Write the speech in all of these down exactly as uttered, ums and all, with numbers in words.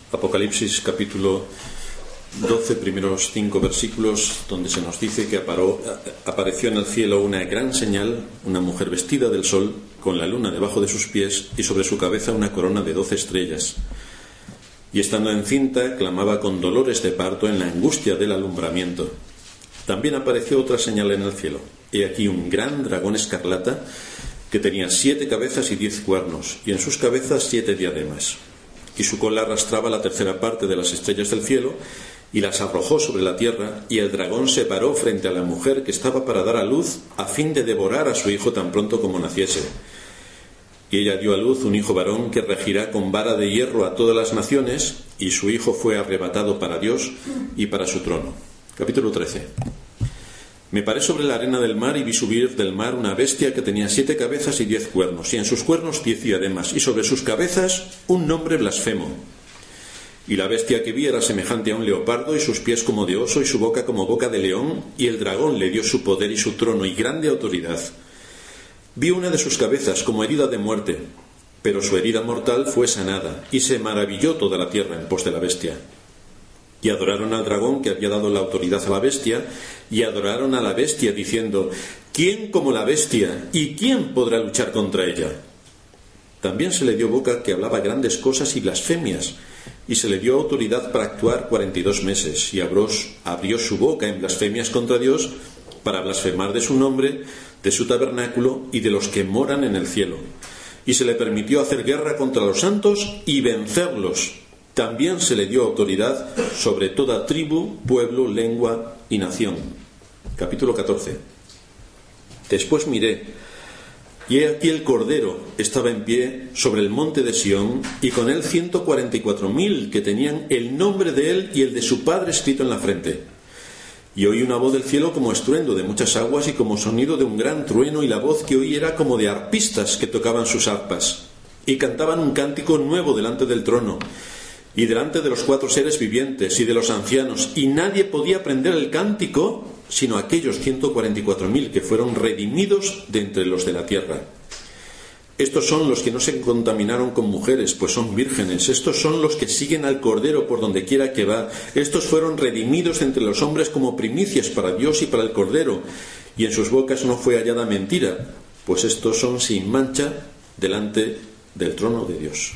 Apocalipsis capítulo doce, primeros cinco versículos, donde se nos dice que aparó, apareció en el cielo una gran señal, una mujer vestida del sol, con la luna debajo de sus pies y sobre su cabeza una corona de doce estrellas. Y estando encinta, clamaba con dolores de parto en la angustia del alumbramiento. También apareció otra señal en el cielo. He aquí un gran dragón escarlata que tenía siete cabezas y diez cuernos, y en sus cabezas siete diademas. Y su cola arrastraba la tercera parte de las estrellas del cielo, y las arrojó sobre la tierra, y el dragón se paró frente a la mujer que estaba para dar a luz, a fin de devorar a su hijo tan pronto como naciese. Y ella dio a luz un hijo varón que regirá con vara de hierro a todas las naciones, y su hijo fue arrebatado para Dios y para su trono. Capítulo trece. Me paré sobre la arena del mar y vi subir del mar una bestia que tenía siete cabezas y diez cuernos, y en sus cuernos diez diademas, y sobre sus cabezas un nombre blasfemo. Y la bestia que vi era semejante a un leopardo, y sus pies como de oso, y su boca como boca de león, y el dragón le dio su poder y su trono y grande autoridad. Vi una de sus cabezas como herida de muerte, pero su herida mortal fue sanada, y se maravilló toda la tierra en pos de la bestia. Y adoraron al dragón que había dado la autoridad a la bestia, y adoraron a la bestia diciendo: ¿quién como la bestia? ¿Y quién podrá luchar contra ella? También se le dio boca que hablaba grandes cosas y blasfemias, y se le dio autoridad para actuar cuarenta y dos meses, y abrió, abrió su boca en blasfemias contra Dios, para blasfemar de su nombre, de su tabernáculo y de los que moran en el cielo. Y se le permitió hacer guerra contra los santos y vencerlos. También se le dio autoridad sobre toda tribu, pueblo, lengua y nación. Capítulo catorce. Después miré, y he aquí el Cordero estaba en pie sobre el monte de Sión, y con él ciento cuarenta y cuatro mil que tenían el nombre de él y el de su Padre escrito en la frente. Y oí una voz del cielo como estruendo de muchas aguas y como sonido de un gran trueno, y la voz que oí era como de arpistas que tocaban sus arpas, y cantaban un cántico nuevo delante del trono, y delante de los cuatro seres vivientes y de los ancianos, y nadie podía aprender el cántico sino aquellos ciento cuarenta y cuatro mil que fueron redimidos de entre los de la tierra. Estos son los que no se contaminaron con mujeres, pues son vírgenes. Estos son los que siguen al Cordero por donde quiera que va. Estos fueron redimidos entre los hombres como primicias para Dios y para el Cordero, y en sus bocas no fue hallada mentira, pues estos son sin mancha delante del trono de Dios.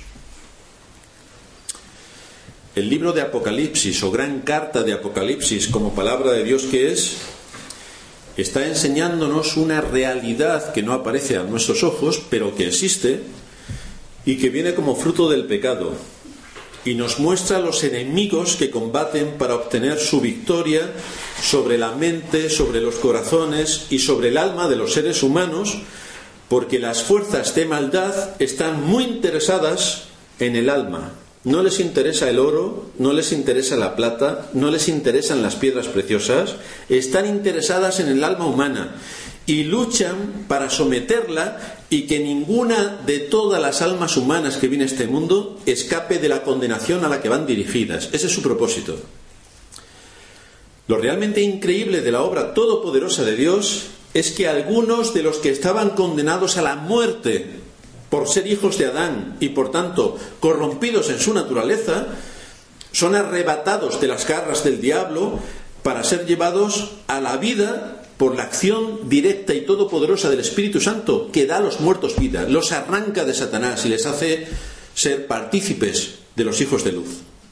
El libro de Apocalipsis, o gran carta de Apocalipsis, como palabra de Dios que es, está enseñándonos una realidad que no aparece a nuestros ojos, pero que existe y que viene como fruto del pecado, y nos muestra los enemigos que combaten para obtener su victoria sobre la mente, sobre los corazones y sobre el alma de los seres humanos, porque las fuerzas de maldad están muy interesadas en el alma. No les interesa el oro, no les interesa la plata, no les interesan las piedras preciosas, están interesadas en el alma humana y luchan para someterla y que ninguna de todas las almas humanas que viene a este mundo escape de la condenación a la que van dirigidas. Ese es su propósito. Lo realmente increíble de la obra todopoderosa de Dios es que algunos de los que estaban condenados a la muerte por ser hijos de Adán y por tanto corrompidos en su naturaleza, son arrebatados de las garras del diablo para ser llevados a la vida por la acción directa y todopoderosa del Espíritu Santo, que da a los muertos vida, los arranca de Satanás y les hace ser partícipes de los hijos de luz.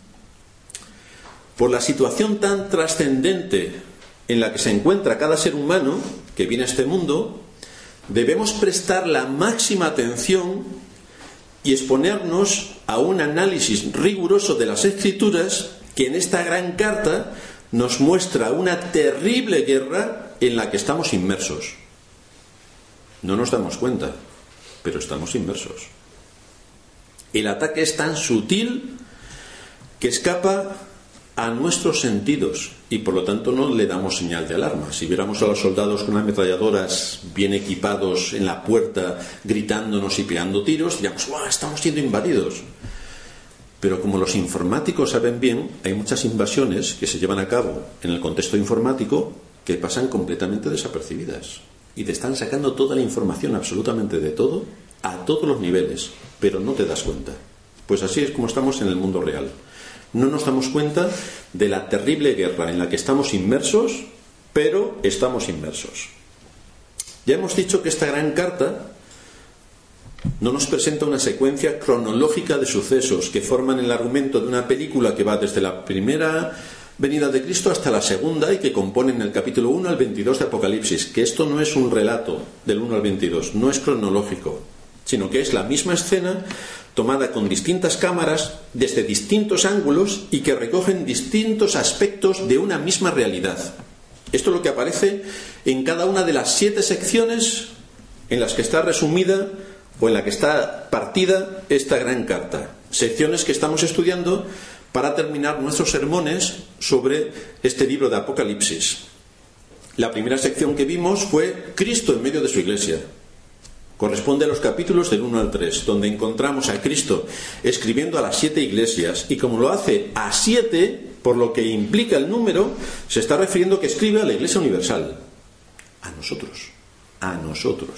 Por la situación tan trascendente en la que se encuentra cada ser humano que viene a este mundo, debemos prestar la máxima atención y exponernos a un análisis riguroso de las Escrituras, que en esta gran carta nos muestra una terrible guerra en la que estamos inmersos. No nos damos cuenta, pero estamos inmersos. El ataque es tan sutil que escapa a nuestros sentidos y por lo tanto no le damos señal de alarma. Si viéramos a los soldados con ametralladoras bien equipados en la puerta gritándonos y pegando tiros, diríamos: ¡guau! Estamos siendo invadidos. Pero como los informáticos saben bien, hay muchas invasiones que se llevan a cabo en el contexto informático que pasan completamente desapercibidas y te están sacando toda la información, absolutamente de todo, a todos los niveles, pero no te das cuenta. Pues así es como estamos en el mundo real. No nos damos cuenta de la terrible guerra en la que estamos inmersos, pero estamos inmersos. Ya hemos dicho que esta gran carta no nos presenta una secuencia cronológica de sucesos que forman el argumento de una película que va desde la primera venida de Cristo hasta la segunda y que componen el capítulo uno al veintidós de Apocalipsis, que esto no es un relato del uno al veintidós, no es cronológico, sino que es la misma escena tomada con distintas cámaras desde distintos ángulos y que recogen distintos aspectos de una misma realidad. Esto es lo que aparece en cada una de las siete secciones en las que está resumida o en la que está partida esta gran carta. Secciones que estamos estudiando para terminar nuestros sermones sobre este libro de Apocalipsis. La primera sección que vimos fue Cristo en medio de su iglesia. Corresponde a los capítulos del uno al tres, donde encontramos a Cristo escribiendo a las siete iglesias, y como lo hace a siete, por lo que implica el número, se está refiriendo que escribe a la Iglesia Universal, a nosotros, a nosotros.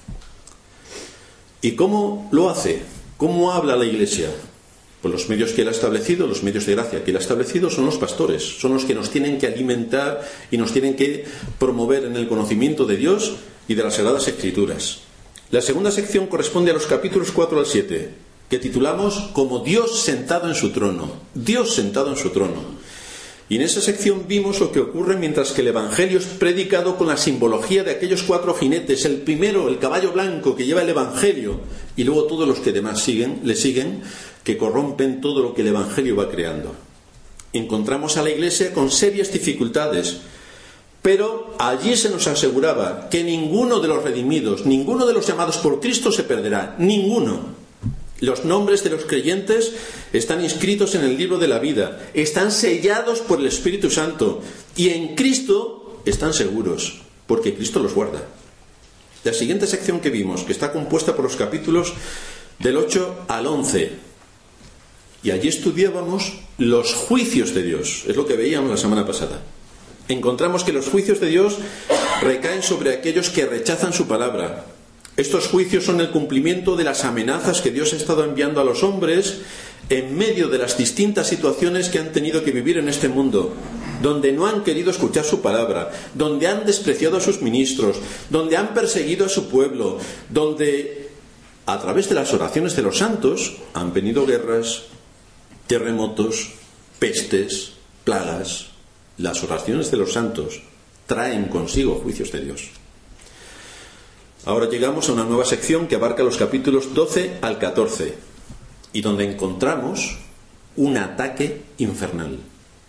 ¿Y cómo lo hace? ¿Cómo habla la Iglesia? Pues los medios que él ha establecido, los medios de gracia que él ha establecido son los pastores, son los que nos tienen que alimentar y nos tienen que promover en el conocimiento de Dios y de las Sagradas Escrituras. La segunda sección corresponde a los capítulos cuatro al siete, que titulamos como Dios sentado en su trono. Dios sentado en su trono. Y en esa sección vimos lo que ocurre mientras que el Evangelio es predicado con la simbología de aquellos cuatro jinetes. El primero, el caballo blanco que lleva el Evangelio, y luego todos los que demás siguen, le siguen, que corrompen todo lo que el Evangelio va creando. Encontramos a la Iglesia con serias dificultades, pero allí se nos aseguraba que ninguno de los redimidos, ninguno de los llamados por Cristo se perderá, ninguno. Los nombres de los creyentes están inscritos en el libro de la vida, están sellados por el Espíritu Santo, y en Cristo están seguros, porque Cristo los guarda. La siguiente sección que vimos, que está compuesta por los capítulos del ocho al once, y allí estudiábamos los juicios de Dios, es lo que veíamos la semana pasada. Encontramos que los juicios de Dios recaen sobre aquellos que rechazan su palabra. Estos juicios son el cumplimiento de las amenazas que Dios ha estado enviando a los hombres en medio de las distintas situaciones que han tenido que vivir en este mundo, donde no han querido escuchar su palabra, donde han despreciado a sus ministros, donde han perseguido a su pueblo, donde a través de las oraciones de los santos han venido guerras, terremotos, pestes, plagas. Las oraciones de los santos traen consigo juicios de Dios. Ahora llegamos a una nueva sección que abarca los capítulos doce al catorce y donde encontramos un ataque infernal.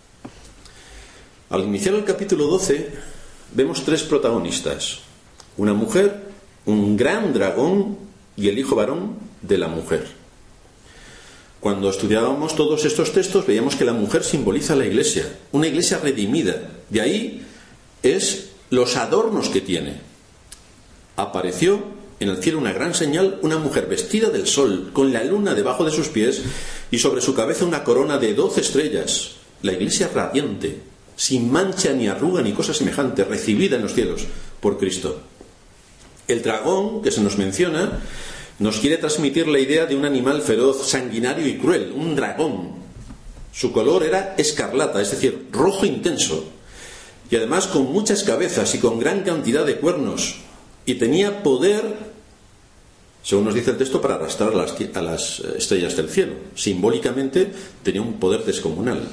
Al iniciar el capítulo doce vemos tres protagonistas: una mujer, un gran dragón y el hijo varón de la mujer. Cuando estudiábamos todos estos textos veíamos que la mujer simboliza la iglesia, una iglesia redimida. De ahí es los adornos que tiene. Apareció en el cielo una gran señal, una mujer vestida del sol, con la luna debajo de sus pies y sobre su cabeza una corona de doce estrellas. La iglesia radiante, sin mancha ni arruga ni cosa semejante, recibida en los cielos por Cristo. El dragón que se nos menciona nos quiere transmitir la idea de un animal feroz, sanguinario y cruel, un dragón. Su color era escarlata, es decir, rojo intenso, y además con muchas cabezas y con gran cantidad de cuernos, y tenía poder, según nos dice el texto, para arrastrar a las, a las estrellas del cielo. Simbólicamente tenía un poder descomunal.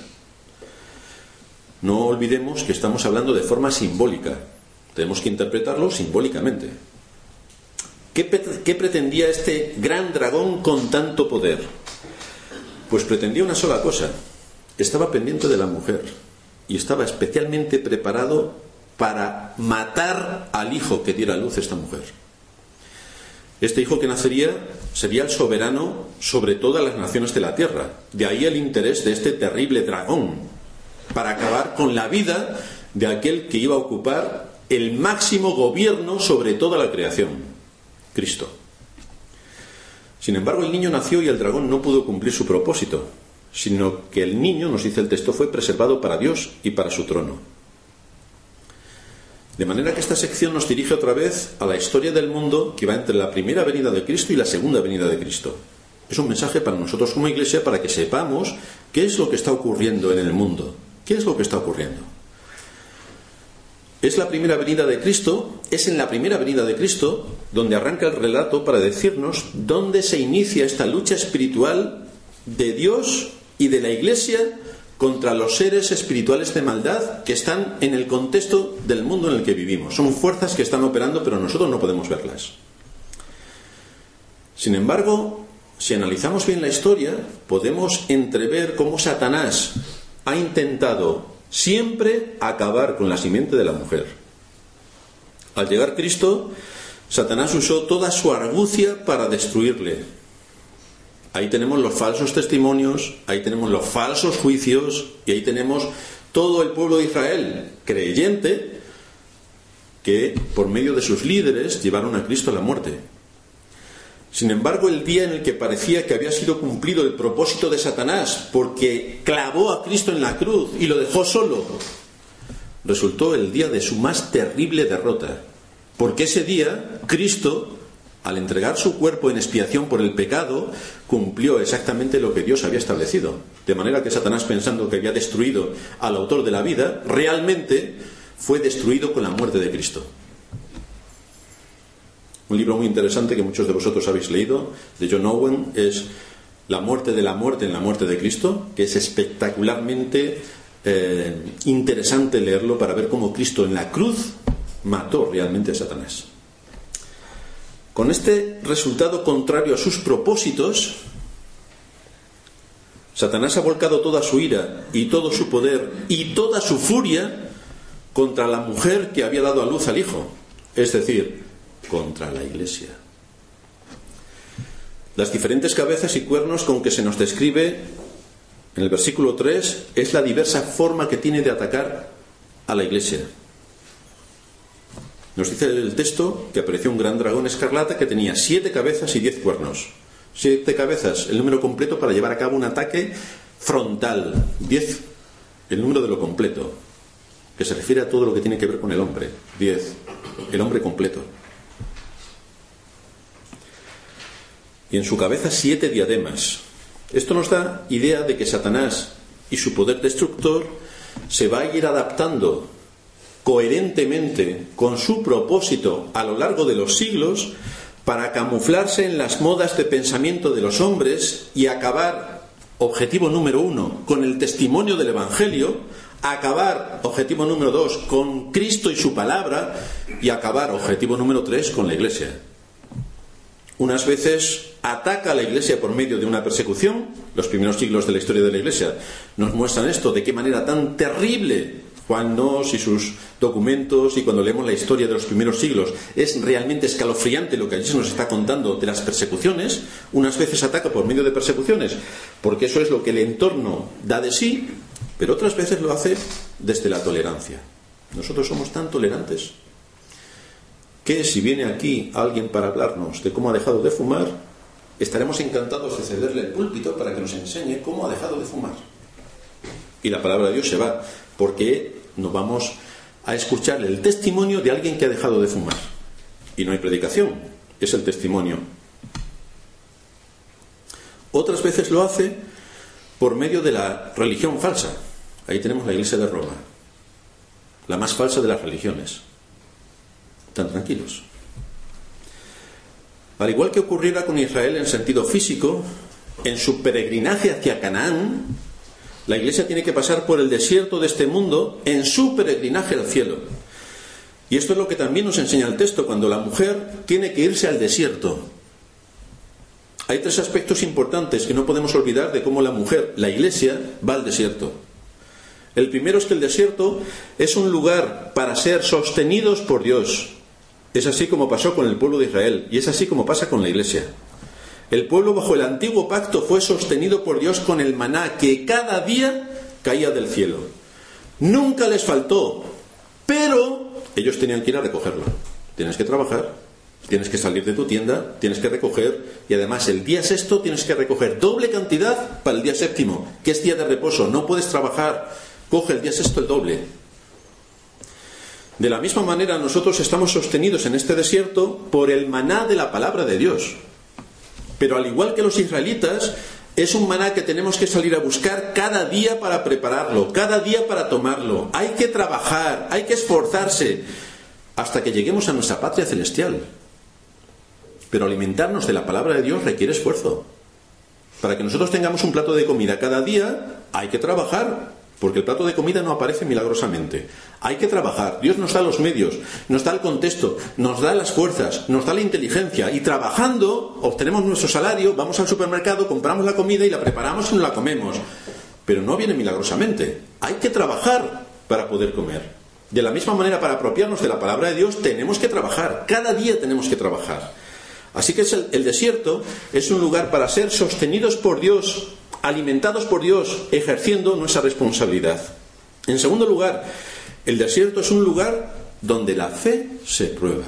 No olvidemos que estamos hablando de forma simbólica, tenemos que interpretarlo simbólicamente. ¿Qué, ¿Qué pretendía este gran dragón con tanto poder? Pues pretendía una sola cosa: estaba pendiente de la mujer y estaba especialmente preparado para matar al hijo que diera a luz esta mujer. Este hijo que nacería sería el soberano sobre todas las naciones de la tierra. De ahí el interés de este terrible dragón, para acabar con la vida de aquel que iba a ocupar el máximo gobierno sobre toda la creación, Cristo. Sin embargo, el niño nació y el dragón no pudo cumplir su propósito, sino que el niño, nos dice el texto, fue preservado para Dios y para su trono. De manera que esta sección nos dirige otra vez a la historia del mundo que va entre la primera venida de Cristo y la segunda venida de Cristo. Es un mensaje para nosotros como Iglesia, para que sepamos qué es lo que está ocurriendo en el mundo. ¿Qué es lo que está ocurriendo? Es la primera venida de Cristo, es en la primera venida de Cristo donde arranca el relato para decirnos dónde se inicia esta lucha espiritual de Dios y de la Iglesia contra los seres espirituales de maldad que están en el contexto del mundo en el que vivimos. Son fuerzas que están operando, pero nosotros no podemos verlas. Sin embargo, si analizamos bien la historia, podemos entrever cómo Satanás ha intentado siempre acabar con la simiente de la mujer. Al llegar Cristo, Satanás usó toda su argucia para destruirle. Ahí tenemos los falsos testimonios, ahí tenemos los falsos juicios, y ahí tenemos todo el pueblo de Israel creyente que por medio de sus líderes llevaron a Cristo a la muerte. Sin embargo, el día en el que parecía que había sido cumplido el propósito de Satanás, porque clavó a Cristo en la cruz y lo dejó solo, resultó el día de su más terrible derrota. Porque ese día, Cristo, al entregar su cuerpo en expiación por el pecado, cumplió exactamente lo que Dios había establecido. De manera que Satanás, pensando que había destruido al autor de la vida, realmente fue destruido con la muerte de Cristo. Un libro muy interesante que muchos de vosotros habéis leído, de John Owen, es La muerte de la muerte en la muerte de Cristo, que es espectacularmente eh, interesante leerlo para ver cómo Cristo en la cruz mató realmente a Satanás. Con este resultado contrario a sus propósitos, Satanás ha volcado toda su ira y todo su poder y toda su furia contra la mujer que había dado a luz al Hijo, es decir, contra la Iglesia. Las diferentes cabezas y cuernos con que se nos describe en el versículo tres es la diversa forma que tiene de atacar a la Iglesia. Nos dice el texto que apareció un gran dragón escarlata que tenía siete cabezas y diez cuernos. Siete cabezas, el número completo para llevar a cabo un ataque frontal. Diez, el número de lo completo, que se refiere a todo lo que tiene que ver con el hombre. Diez, el hombre completo. Y en su cabeza siete diademas. Esto nos da idea de que Satanás y su poder destructor se va a ir adaptando coherentemente con su propósito a lo largo de los siglos para camuflarse en las modas de pensamiento de los hombres y acabar, objetivo número uno, con el testimonio del Evangelio, acabar, objetivo número dos, con Cristo y su palabra, y acabar, objetivo número tres, con la Iglesia. Unas veces ataca a la Iglesia por medio de una persecución. Los primeros siglos de la historia de la Iglesia nos muestran esto, de qué manera tan terrible Juan Nos y sus documentos, y cuando leemos la historia de los primeros siglos es realmente escalofriante lo que allí se nos está contando de las persecuciones. Unas veces ataca por medio de persecuciones porque eso es lo que el entorno da de sí, pero otras veces lo hace desde la tolerancia. Nosotros somos tan tolerantes que si viene aquí alguien para hablarnos de cómo ha dejado de fumar, estaremos encantados de cederle el púlpito para que nos enseñe cómo ha dejado de fumar. Y la palabra de Dios se va, porque nos vamos a escuchar el testimonio de alguien que ha dejado de fumar. Y no hay predicación, es el testimonio. Otras veces lo hace por medio de la religión falsa. Ahí tenemos la Iglesia de Roma, la más falsa de las religiones. Tan tranquilos. Al igual que ocurriera con Israel en sentido físico, en su peregrinaje hacia Canaán, la Iglesia tiene que pasar por el desierto de este mundo en su peregrinaje al cielo. Y esto es lo que también nos enseña el texto, cuando la mujer tiene que irse al desierto. Hay tres aspectos importantes que no podemos olvidar de cómo la mujer, la Iglesia, va al desierto. El primero es que el desierto es un lugar para ser sostenidos por Dios. Es así como pasó con el pueblo de Israel, y es así como pasa con la Iglesia. El pueblo bajo el antiguo pacto fue sostenido por Dios con el maná que cada día caía del cielo. Nunca les faltó, pero ellos tenían que ir a recogerlo. Tienes que trabajar, tienes que salir de tu tienda, tienes que recoger, y además el día sexto tienes que recoger doble cantidad para el día séptimo, que es día de reposo. No puedes trabajar, coge el día sexto el doble. De la misma manera, nosotros estamos sostenidos en este desierto por el maná de la palabra de Dios. Pero al igual que los israelitas, es un maná que tenemos que salir a buscar cada día para prepararlo, cada día para tomarlo. Hay que trabajar, hay que esforzarse hasta que lleguemos a nuestra patria celestial. Pero alimentarnos de la palabra de Dios requiere esfuerzo. Para que nosotros tengamos un plato de comida cada día, hay que trabajar, porque el plato de comida no aparece milagrosamente. Hay que trabajar. Dios nos da los medios, nos da el contexto, nos da las fuerzas, nos da la inteligencia, y trabajando obtenemos nuestro salario, vamos al supermercado, compramos la comida y la preparamos y nos la comemos. Pero no viene milagrosamente. Hay que trabajar para poder comer. De la misma manera, para apropiarnos de la palabra de Dios, tenemos que trabajar. Cada día tenemos que trabajar. Así que es el, el desierto es un lugar para ser sostenidos por Dios, alimentados por Dios, ejerciendo nuestra responsabilidad. En segundo lugar, el desierto es un lugar donde la fe se prueba.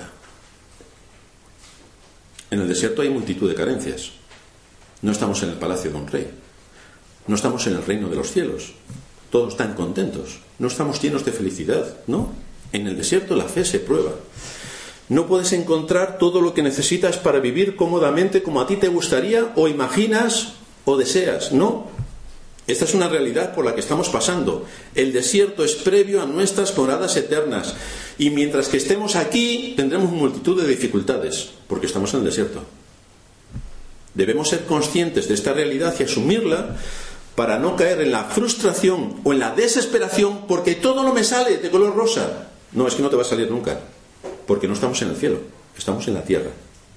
En el desierto hay multitud de carencias. No estamos en el palacio de un rey. No estamos en el reino de los cielos. Todos están contentos. No estamos llenos de felicidad, ¿no? En el desierto la fe se prueba. No puedes encontrar todo lo que necesitas para vivir cómodamente como a ti te gustaría o imaginas o deseas, no. Esta es una realidad por la que estamos pasando. El desierto es previo a nuestras moradas eternas. Y mientras que estemos aquí, tendremos multitud de dificultades, porque estamos en el desierto. Debemos ser conscientes de esta realidad y asumirla para no caer en la frustración o en la desesperación porque todo no me sale de color rosa. No, es que no te va a salir nunca, porque no estamos en el cielo, estamos en la tierra.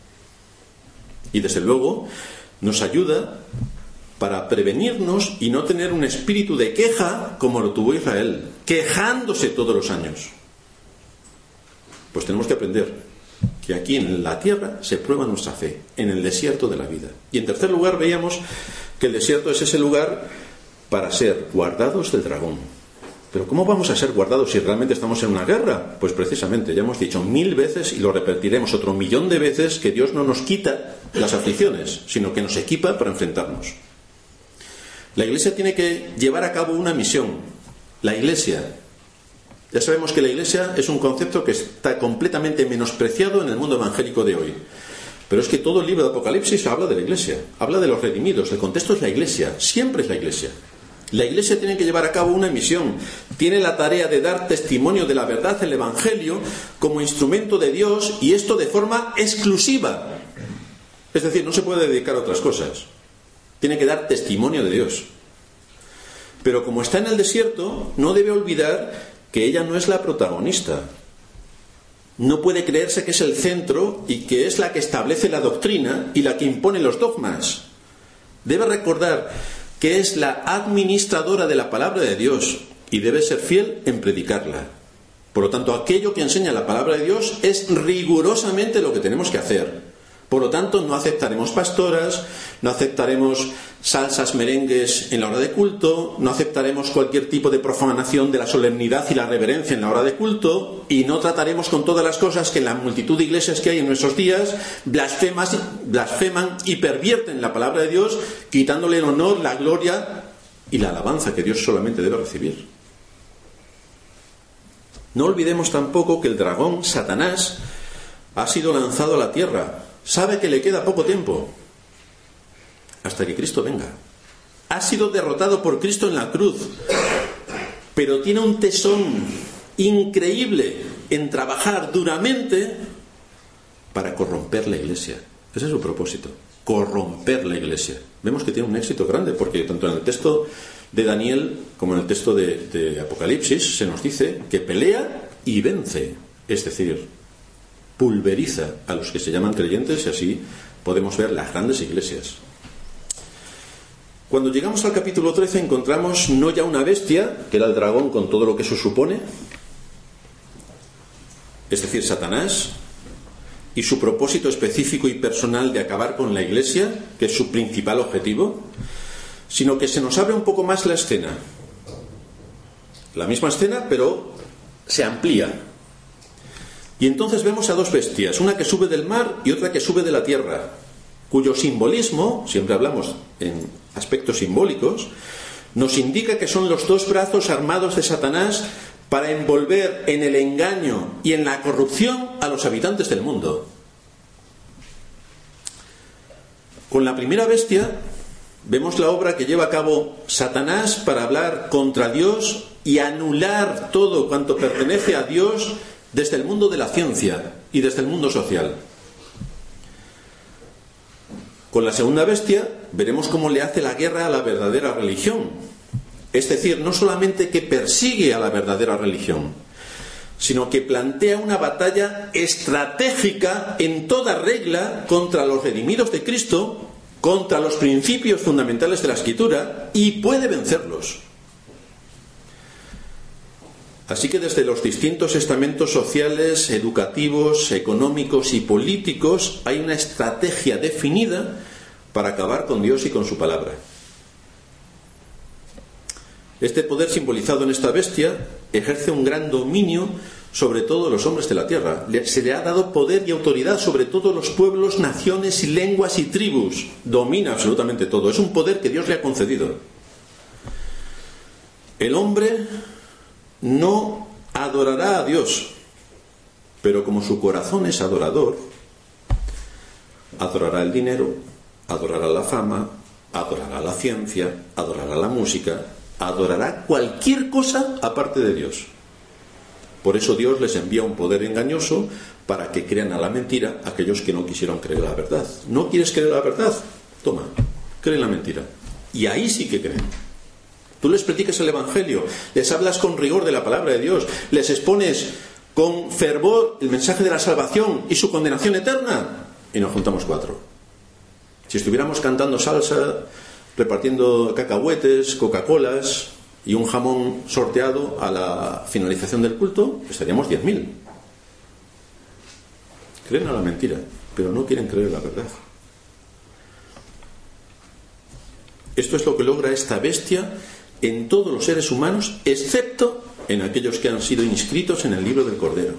Y desde luego nos ayuda para prevenirnos y no tener un espíritu de queja como lo tuvo Israel, quejándose todos los años. Pues tenemos que aprender que aquí en la tierra se prueba nuestra fe, en el desierto de la vida. Y en tercer lugar veíamos que el desierto es ese lugar para ser guardados del dragón. Pero ¿cómo vamos a ser guardados si realmente estamos en una guerra? Pues precisamente, ya hemos dicho mil veces y lo repetiremos otro millón de veces, que Dios no nos quita las aflicciones, sino que nos equipa para enfrentarnos. La Iglesia tiene que llevar a cabo una misión. La Iglesia. Ya sabemos que la Iglesia es un concepto que está completamente menospreciado en el mundo evangélico de hoy. Pero es que todo el libro de Apocalipsis habla de la Iglesia, habla de los redimidos. El contexto es la Iglesia, siempre es la Iglesia. La Iglesia tiene que llevar a cabo una misión. Tiene la tarea de dar testimonio de la verdad del Evangelio como instrumento de Dios, y esto de forma exclusiva. Es decir, no se puede dedicar a otras cosas. Tiene que dar testimonio de Dios. Pero como está en el desierto, no debe olvidar que ella no es la protagonista. No puede creerse que es el centro y que es la que establece la doctrina y la que impone los dogmas. Debe recordar que es la administradora de la palabra de Dios y debe ser fiel en predicarla. Por lo tanto, aquello que enseña la palabra de Dios es rigurosamente lo que tenemos que hacer. Por lo tanto, no aceptaremos pastoras, no aceptaremos salsas, merengues en la hora de culto, no aceptaremos cualquier tipo de profanación de la solemnidad y la reverencia en la hora de culto, y no trataremos con todas las cosas que en la multitud de iglesias que hay en nuestros días blasfemas, blasfeman y pervierten la palabra de Dios, quitándole el honor, la gloria y la alabanza que Dios solamente debe recibir. No olvidemos tampoco que el dragón, Satanás, ha sido lanzado a la tierra. Sabe que le queda poco tiempo hasta que Cristo venga. Ha sido derrotado por Cristo en la cruz, pero tiene un tesón increíble en trabajar duramente para corromper la iglesia. Ese es su propósito, corromper la iglesia. Vemos que tiene un éxito grande, porque tanto en el texto de Daniel como en el texto de, de Apocalipsis se nos dice que pelea y vence, es decir, pulveriza a los que se llaman creyentes, y así podemos ver las grandes iglesias. Cuando llegamos al capítulo trece encontramos no ya una bestia, que era el dragón con todo lo que eso supone, es decir, Satanás, y su propósito específico y personal de acabar con la iglesia, que es su principal objetivo, sino que se nos abre un poco más la escena. La misma escena, pero se amplía. Y entonces vemos a dos bestias, una que sube del mar y otra que sube de la tierra, cuyo simbolismo, siempre hablamos en aspectos simbólicos, nos indica que son los dos brazos armados de Satanás para envolver en el engaño y en la corrupción a los habitantes del mundo. Con la primera bestia vemos la obra que lleva a cabo Satanás para hablar contra Dios y anular todo cuanto pertenece a Dios desde el mundo de la ciencia y desde el mundo social. Con la segunda bestia veremos cómo le hace la guerra a la verdadera religión. Es decir, no solamente que persigue a la verdadera religión, sino que plantea una batalla estratégica en toda regla contra los redimidos de Cristo, contra los principios fundamentales de la Escritura, y puede vencerlos. Así que desde los distintos estamentos sociales, educativos, económicos y políticos hay una estrategia definida para acabar con Dios y con su palabra. Este poder simbolizado en esta bestia ejerce un gran dominio sobre todos los hombres de la tierra. Se le ha dado poder y autoridad sobre todos los pueblos, naciones y lenguas y tribus. Domina absolutamente todo. Es un poder que Dios le ha concedido. El hombre no adorará a Dios, pero como su corazón es adorador, adorará el dinero, adorará la fama, adorará la ciencia, adorará la música, adorará cualquier cosa aparte de Dios. Por eso Dios les envía un poder engañoso para que crean a la mentira aquellos que no quisieron creer la verdad. ¿No quieres creer la verdad? Toma, cree en la mentira. Y ahí sí que creen. Tú les predicas el Evangelio, les hablas con rigor de la palabra de Dios, les expones con fervor el mensaje de la salvación y su condenación eterna, y nos juntamos cuatro. Si estuviéramos cantando salsa, repartiendo cacahuetes, Coca-Colas y un jamón sorteado a la finalización del culto, estaríamos diez mil. Creen a la mentira, pero no quieren creer la verdad. Esto es lo que logra esta bestia en todos los seres humanos, excepto en aquellos que han sido inscritos en el libro del Cordero.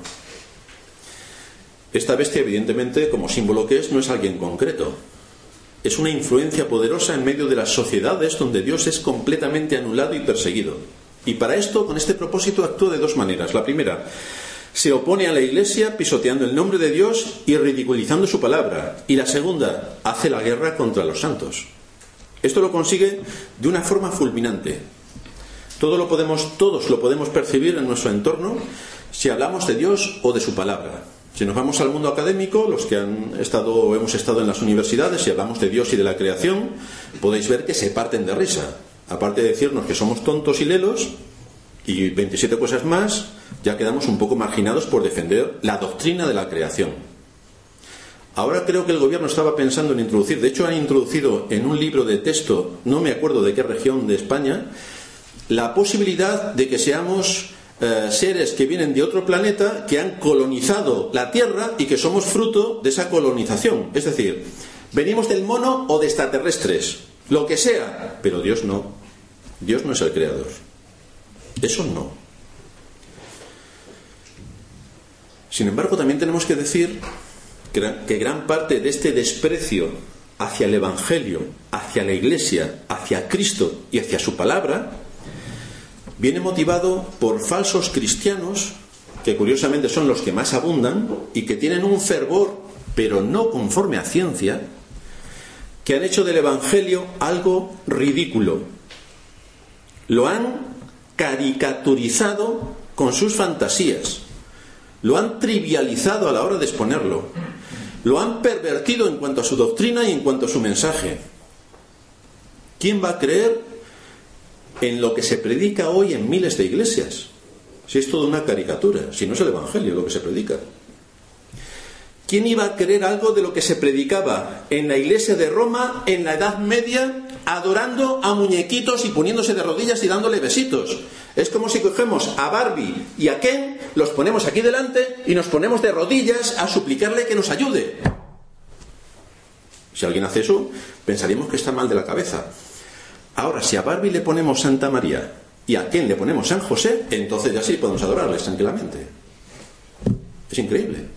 Esta bestia, evidentemente, como símbolo que es, no es alguien concreto. Es una influencia poderosa en medio de las sociedades donde Dios es completamente anulado y perseguido. Y para esto, con este propósito, actúa de dos maneras. La primera, se opone a la Iglesia pisoteando el nombre de Dios y ridiculizando su palabra. Y la segunda, hace la guerra contra los santos. Esto lo consigue de una forma fulminante. Todo lo podemos, todos lo podemos percibir en nuestro entorno si hablamos de Dios o de su palabra. Si nos vamos al mundo académico, los que han estado o hemos estado en las universidades, si hablamos de Dios y de la creación, podéis ver que se parten de risa. Aparte de decirnos que somos tontos y lelos y veintisiete cosas más, ya quedamos un poco marginados por defender la doctrina de la creación. Ahora creo que el gobierno estaba pensando en introducir, de hecho han introducido en un libro de texto, no me acuerdo de qué región de España, la posibilidad de que seamos eh, seres que vienen de otro planeta, que han colonizado la Tierra y que somos fruto de esa colonización. Es decir, venimos del mono o de extraterrestres, lo que sea, pero Dios no. Dios no es el creador. Eso no. Sin embargo, también tenemos que decir que gran parte de este desprecio hacia el Evangelio, hacia la Iglesia, hacia Cristo y hacia su palabra, viene motivado por falsos cristianos, que curiosamente son los que más abundan, y que tienen un fervor, pero no conforme a ciencia, que han hecho del Evangelio algo ridículo. Lo han caricaturizado con sus fantasías, lo han trivializado a la hora de exponerlo, lo han pervertido en cuanto a su doctrina y en cuanto a su mensaje. ¿Quién va a creer en lo que se predica hoy en miles de iglesias? Si es toda una caricatura, si no es el Evangelio lo que se predica. ¿Quién iba a creer algo de lo que se predicaba en la iglesia de Roma en la Edad Media, adorando a muñequitos y poniéndose de rodillas y dándole besitos? Es como si cogemos a Barbie y a Ken, los ponemos aquí delante y nos ponemos de rodillas a suplicarle que nos ayude. Si alguien hace eso, pensaríamos que está mal de la cabeza. Ahora, si a Barbie le ponemos Santa María y a Ken le ponemos San José, entonces ya sí podemos adorarles tranquilamente. Es increíble.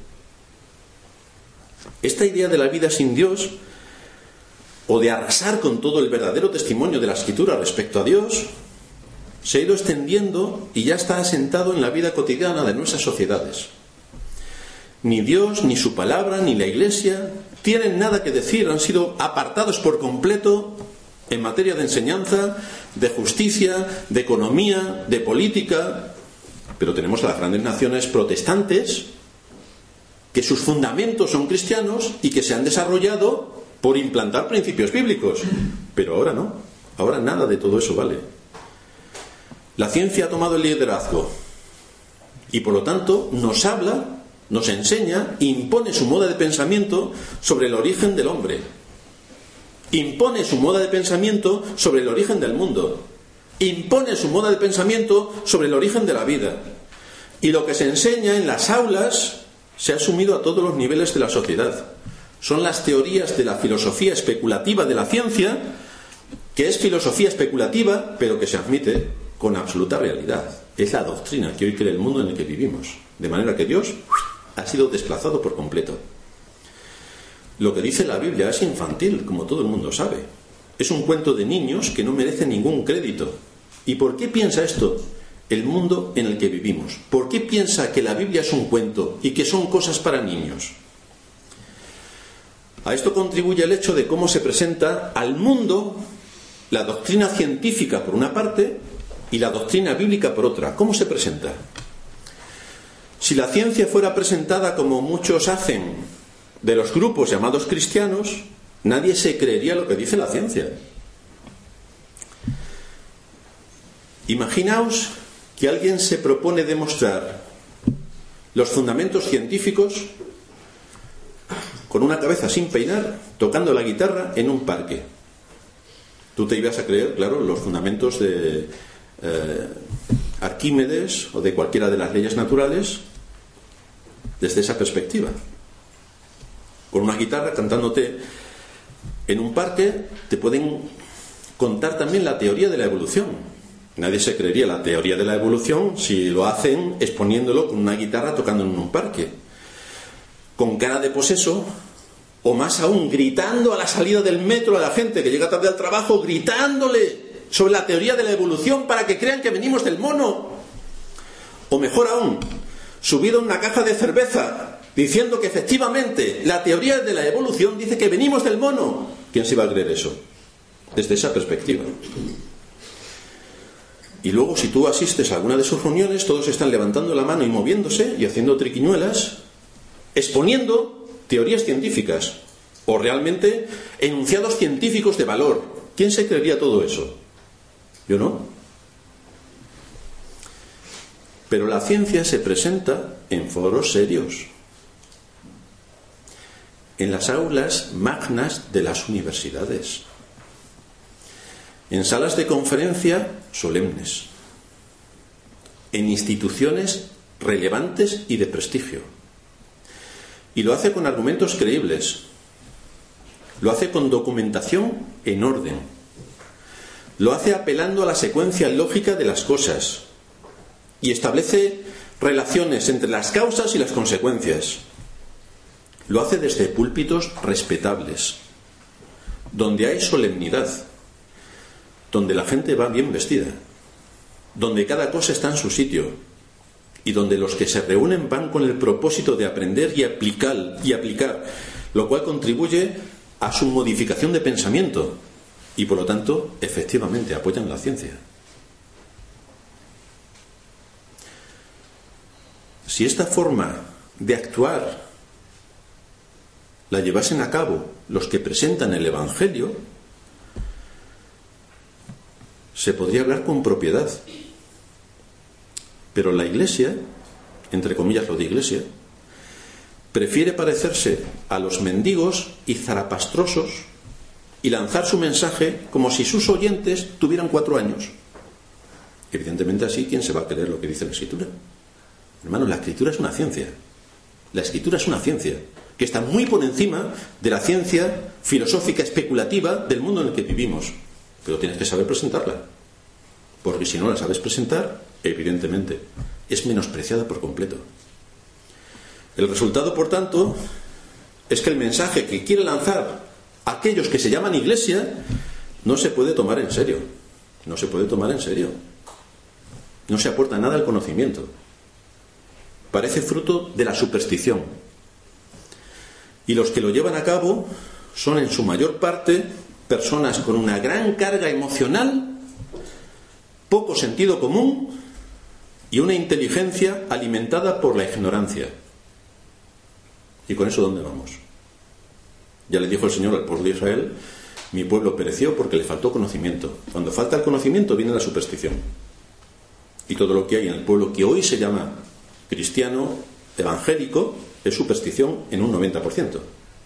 Esta idea de la vida sin Dios, o de arrasar con todo el verdadero testimonio de la Escritura respecto a Dios, se ha ido extendiendo y ya está asentado en la vida cotidiana de nuestras sociedades. Ni Dios, ni su palabra, ni la Iglesia tienen nada que decir, han sido apartados por completo en materia de enseñanza, de justicia, de economía, de política. Pero tenemos a las grandes naciones protestantes que sus fundamentos son cristianos y que se han desarrollado por implantar principios bíblicos. Pero ahora no, ahora nada de todo eso vale. La ciencia ha tomado el liderazgo y por lo tanto nos habla, nos enseña, impone su moda de pensamiento sobre el origen del hombre. Impone su moda de pensamiento sobre el origen del mundo. Impone su moda de pensamiento sobre el origen de la vida. Y lo que se enseña en las aulas se ha asumido a todos los niveles de la sociedad. Son las teorías de la filosofía especulativa de la ciencia, que es filosofía especulativa, pero que se admite con absoluta realidad. Es la doctrina que hoy cree el mundo en el que vivimos. De manera que Dios ha sido desplazado por completo. Lo que dice la Biblia es infantil, como todo el mundo sabe. Es un cuento de niños que no merece ningún crédito. ¿Y por qué piensa esto el mundo en el que vivimos? ¿Por qué piensa que la Biblia es un cuento y que son cosas para niños? A esto contribuye el hecho de cómo se presenta al mundo la doctrina científica por una parte y la doctrina bíblica por otra. ¿Cómo se presenta? Si la ciencia fuera presentada como muchos hacen de los grupos llamados cristianos, nadie se creería lo que dice la ciencia. Imaginaos que alguien se propone demostrar los fundamentos científicos con una cabeza sin peinar, tocando la guitarra en un parque. Tú te ibas a creer, claro, los fundamentos de eh, Arquímedes o de cualquiera de las leyes naturales desde esa perspectiva. Con una guitarra cantándote en un parque te pueden contar también la teoría de la evolución. Nadie se creería la teoría de la evolución si lo hacen exponiéndolo con una guitarra tocando en un parque, con cara de poseso, o más aún gritando a la salida del metro a la gente que llega tarde al trabajo, gritándole sobre la teoría de la evolución para que crean que venimos del mono. O mejor aún, subido en una caja de cerveza diciendo que efectivamente la teoría de la evolución dice que venimos del mono. ¿Quién se va a creer eso? Desde esa perspectiva. Y luego, si tú asistes a alguna de sus reuniones, todos están levantando la mano y moviéndose y haciendo triquiñuelas, exponiendo teorías científicas o realmente enunciados científicos de valor. ¿Quién se creería todo eso? Yo no. Pero la ciencia se presenta en foros serios, en las aulas magnas de las universidades, en salas de conferencia solemnes, en instituciones relevantes y de prestigio. Y lo hace con argumentos creíbles, lo hace con documentación en orden, lo hace apelando a la secuencia lógica de las cosas y establece relaciones entre las causas y las consecuencias. Lo hace desde púlpitos respetables, donde hay solemnidad, donde la gente va bien vestida, donde cada cosa está en su sitio y donde los que se reúnen van con el propósito de aprender y aplicar, y aplicar, lo cual contribuye a su modificación de pensamiento y por lo tanto efectivamente apoyan la ciencia. Si esta forma de actuar la llevasen a cabo los que presentan el Evangelio, se podría hablar con propiedad. Pero la Iglesia, entre comillas lo de Iglesia, prefiere parecerse a los mendigos y zarapastrosos y lanzar su mensaje como si sus oyentes tuvieran cuatro años. Evidentemente así, ¿quién se va a creer lo que dice la Escritura? Hermanos, la Escritura es una ciencia. La Escritura es una ciencia que está muy por encima de la ciencia filosófica especulativa del mundo en el que vivimos. Pero tienes que saber presentarla. Porque si no la sabes presentar, evidentemente, es menospreciada por completo. El resultado, por tanto, es que el mensaje que quiere lanzar aquellos que se llaman Iglesia no se puede tomar en serio. No se puede tomar en serio. No se aporta nada al conocimiento. Parece fruto de la superstición. Y los que lo llevan a cabo son en su mayor parte personas con una gran carga emocional, poco sentido común y una inteligencia alimentada por la ignorancia. ¿Y con eso dónde vamos? Ya le dijo el Señor al pueblo de Israel: mi pueblo pereció porque le faltó conocimiento. Cuando falta el conocimiento viene la superstición. Y todo lo que hay en el pueblo que hoy se llama cristiano evangélico es superstición en un noventa por ciento.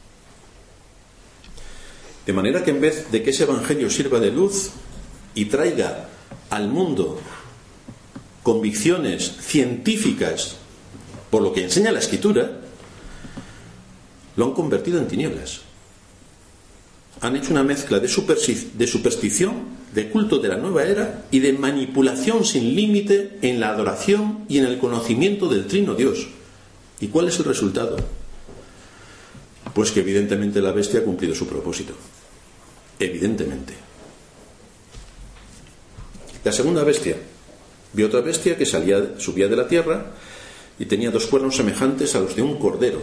De manera que en vez de que ese evangelio sirva de luz y traiga al mundo convicciones científicas por lo que enseña la Escritura, lo han convertido en tinieblas. Han hecho una mezcla de superstición, de culto de la nueva era y de manipulación sin límite en la adoración y en el conocimiento del Trino Dios. ¿Y cuál es el resultado? Pues que evidentemente la bestia ha cumplido su propósito. Evidentemente. La segunda bestia. Vi otra bestia que salía, subía de la tierra y tenía dos cuernos semejantes a los de un cordero,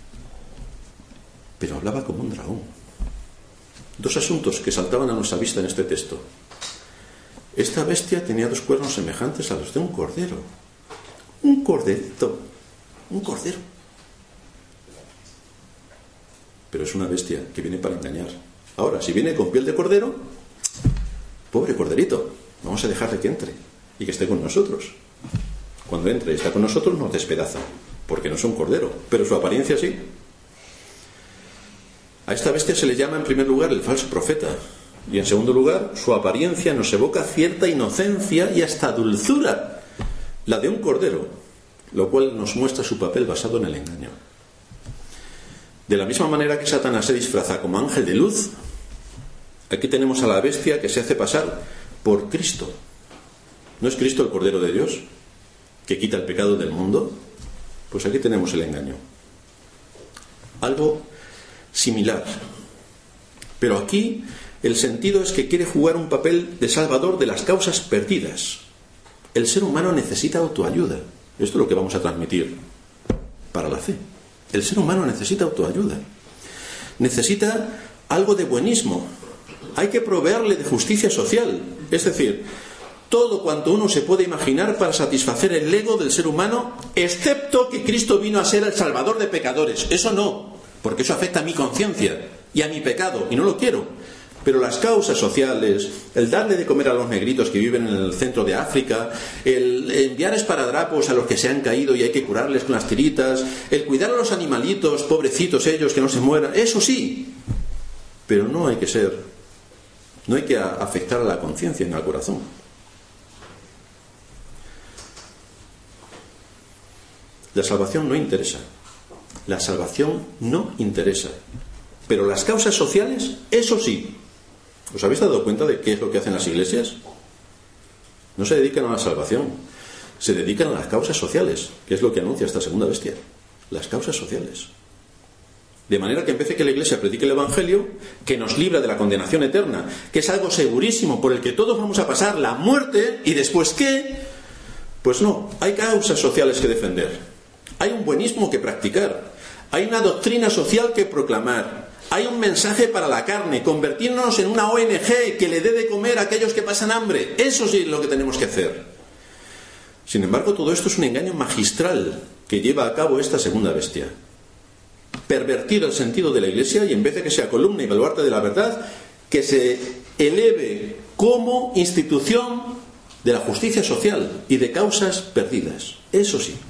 pero hablaba como un dragón. Dos asuntos que saltaban a nuestra vista en este texto. Esta bestia tenía dos cuernos semejantes a los de un cordero. Un corderito. Un cordero. Pero es una bestia que viene para engañar. Ahora, si viene con piel de cordero, pobre corderito, vamos a dejarle que entre y que esté con nosotros. Cuando entre y está con nosotros nos despedaza, porque no es un cordero, pero su apariencia sí. A esta bestia se le llama en primer lugar el falso profeta, y en segundo lugar su apariencia nos evoca cierta inocencia y hasta dulzura, la de un cordero, lo cual nos muestra su papel basado en el engaño. De la misma manera que Satanás se disfraza como ángel de luz, aquí tenemos a la bestia que se hace pasar por Cristo. ¿No es Cristo el Cordero de Dios, que quita el pecado del mundo? Pues aquí tenemos el engaño. Algo similar. Pero aquí el sentido es que quiere jugar un papel de salvador de las causas perdidas. El ser humano necesita autoayuda. Esto es lo que vamos a transmitir para la fe. El ser humano necesita autoayuda. Necesita algo de buenismo. Hay que proveerle de justicia social. Es decir, todo cuanto uno se puede imaginar para satisfacer el ego del ser humano, excepto que Cristo vino a ser el salvador de pecadores. Eso no, porque eso afecta a mi conciencia y a mi pecado, y no lo quiero. Pero las causas sociales, el darle de comer a los negritos que viven en el centro de África, el enviar esparadrapos a los que se han caído y hay que curarles con las tiritas, el cuidar a los animalitos, pobrecitos ellos, que no se mueran, eso sí. Pero no hay que ser, no hay que afectar a la conciencia ni al corazón. La salvación no interesa. La salvación no interesa. Pero las causas sociales, eso sí. ¿Os habéis dado cuenta de qué es lo que hacen las iglesias? No se dedican a la salvación, se dedican a las causas sociales, que es lo que anuncia esta segunda bestia. Las causas sociales. De manera que en vez de que la iglesia predique el evangelio, que nos libra de la condenación eterna, que es algo segurísimo por el que todos vamos a pasar la muerte, y después ¿qué? Pues no, hay causas sociales que defender. Hay un buenismo que practicar. Hay una doctrina social que proclamar. Hay un mensaje para la carne, convertirnos en una O N G que le dé de comer a aquellos que pasan hambre. Eso sí es lo que tenemos que hacer. Sin embargo, todo esto es un engaño magistral que lleva a cabo esta segunda bestia. Pervertir el sentido de la iglesia y en vez de que sea columna y baluarte de la verdad, que se eleve como institución de la justicia social y de causas perdidas. Eso sí.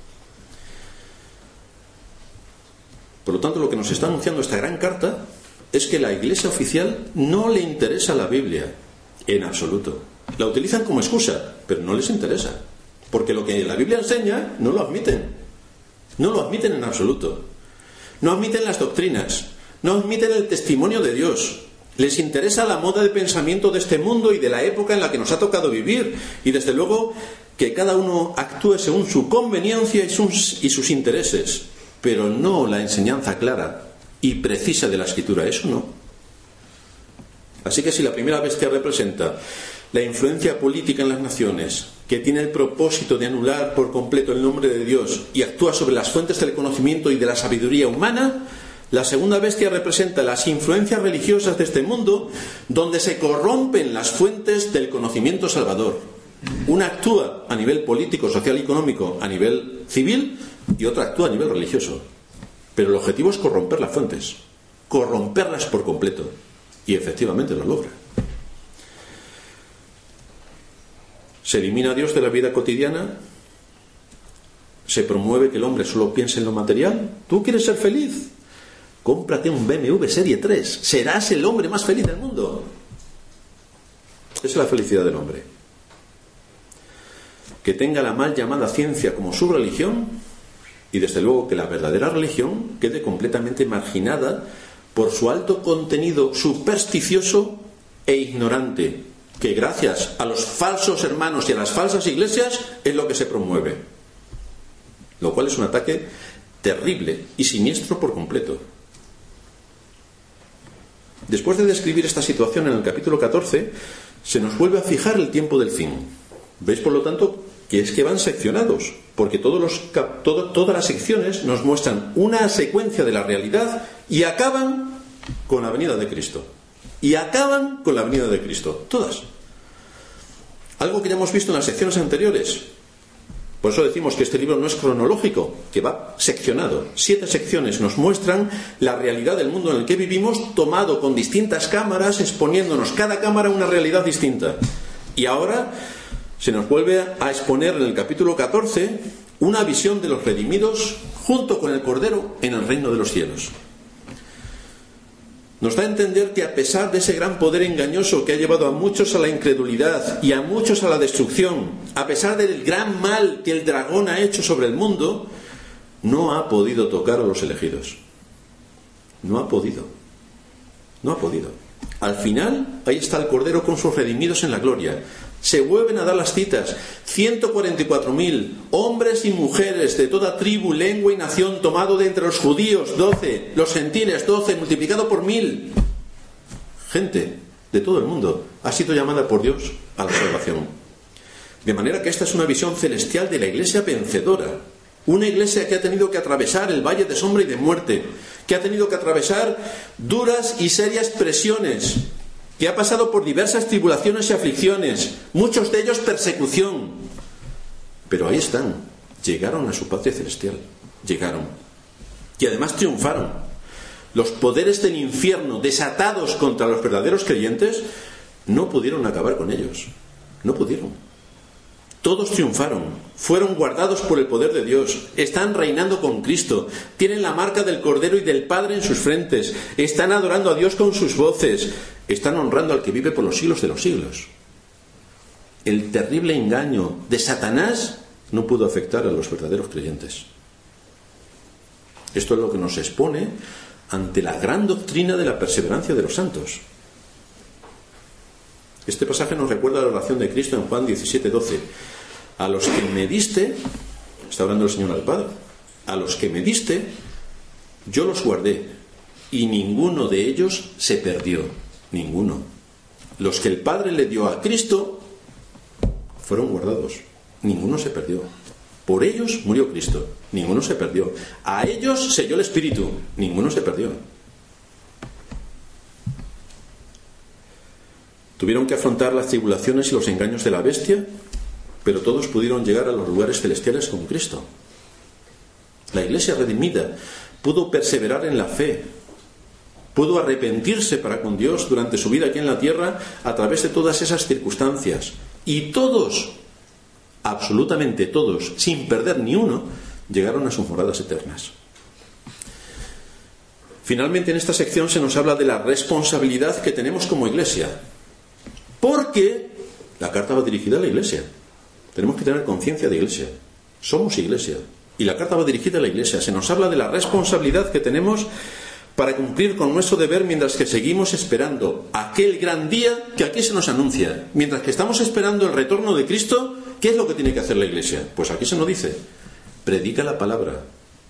Por lo tanto, lo que nos está anunciando esta gran carta es que la iglesia oficial no le interesa la Biblia en absoluto. La utilizan como excusa, pero no les interesa. Porque lo que la Biblia enseña no lo admiten. No lo admiten en absoluto. No admiten las doctrinas. No admiten el testimonio de Dios. Les interesa la moda de pensamiento de este mundo y de la época en la que nos ha tocado vivir. Y desde luego que cada uno actúe según su conveniencia y sus, y sus intereses. Pero no la enseñanza clara y precisa de la Escritura, eso no. Así que si la primera bestia representa la influencia política en las naciones, que tiene el propósito de anular por completo el nombre de Dios y actúa sobre las fuentes del conocimiento y de la sabiduría humana, La segunda bestia representa las influencias religiosas de este mundo, donde se corrompen las fuentes del conocimiento salvador. Una actúa a nivel político, social y económico, a nivel civil, y otra actúa a nivel religioso. Pero el objetivo es corromper las fuentes, corromperlas por completo. Y efectivamente lo logra. Se elimina a Dios de la vida cotidiana, se promueve que el hombre solo piense en lo material. ¿Tú quieres ser feliz? Cómprate un B M W Serie tres, serás el hombre más feliz del mundo. Esa es la felicidad del hombre. Que tenga la mal llamada ciencia como su religión, y desde luego que la verdadera religión quede completamente marginada por su alto contenido supersticioso e ignorante, que gracias a los falsos hermanos y a las falsas iglesias es lo que se promueve, lo cual es un ataque terrible y siniestro por completo. Después de describir esta situación en el capítulo catorce, se nos vuelve a fijar el tiempo del fin. ¿Veis, por lo tanto, que es que van seccionados? Porque todos los, todo, todas las secciones nos muestran una secuencia de la realidad y acaban con la venida de Cristo. Y acaban con la venida de Cristo. Todas. Algo que ya hemos visto en las secciones anteriores. Por eso decimos que este libro no es cronológico, que va seccionado. Siete secciones nos muestran la realidad del mundo en el que vivimos, tomado con distintas cámaras, exponiéndonos cada cámara una realidad distinta. Y ahora se nos vuelve a exponer en el capítulo catorce una visión de los redimidos junto con el Cordero en el reino de los cielos. Nos da a entender que a pesar de ese gran poder engañoso que ha llevado a muchos a la incredulidad y a muchos a la destrucción, a pesar del gran mal que el dragón ha hecho sobre el mundo, no ha podido tocar a los elegidos. No ha podido. No ha podido. Al final, ahí está el Cordero con sus redimidos en la gloria. Se vuelven a dar las citas. ciento cuarenta y cuatro mil hombres y mujeres de toda tribu, lengua y nación, tomado de entre los judíos, doce, los gentiles, doce, multiplicado por mil. Gente de todo el mundo ha sido llamada por Dios a la salvación. De manera que esta es una visión celestial de la iglesia vencedora. Una iglesia que ha tenido que atravesar el valle de sombra y de muerte, que ha tenido que atravesar duras y serias presiones, que ha pasado por diversas tribulaciones y aflicciones, muchos de ellos persecución. Pero ahí están, llegaron a su patria celestial, llegaron. Y además triunfaron. Los poderes del infierno desatados contra los verdaderos creyentes no pudieron acabar con ellos, no pudieron. Todos triunfaron, fueron guardados por el poder de Dios, están reinando con Cristo, tienen la marca del Cordero y del Padre en sus frentes, están adorando a Dios con sus voces, están honrando al que vive por los siglos de los siglos. El terrible engaño de Satanás no pudo afectar a los verdaderos creyentes. Esto es lo que nos expone ante la gran doctrina de la perseverancia de los santos. Este pasaje nos recuerda la oración de Cristo en Juan diecisiete doce. A los que me diste, está hablando el Señor al Padre, a los que me diste, yo los guardé, y ninguno de ellos se perdió, ninguno. Los que el Padre le dio a Cristo fueron guardados, ninguno se perdió. Por ellos murió Cristo, ninguno se perdió. A ellos selló el Espíritu, ninguno se perdió. Tuvieron que afrontar las tribulaciones y los engaños de la bestia, pero todos pudieron llegar a los lugares celestiales con Cristo. La iglesia redimida pudo perseverar en la fe, pudo arrepentirse para con Dios durante su vida aquí en la tierra a través de todas esas circunstancias. Y todos, absolutamente todos, sin perder ni uno, llegaron a sus moradas eternas. Finalmente, en esta sección se nos habla de la responsabilidad que tenemos como iglesia. Porque la carta va dirigida a la iglesia. Tenemos que tener conciencia de iglesia. Somos iglesia. Y la carta va dirigida a la iglesia. Se nos habla de la responsabilidad que tenemos para cumplir con nuestro deber mientras que seguimos esperando aquel gran día que aquí se nos anuncia. Mientras que estamos esperando el retorno de Cristo, ¿qué es lo que tiene que hacer la iglesia? Pues aquí se nos dice, predica la palabra.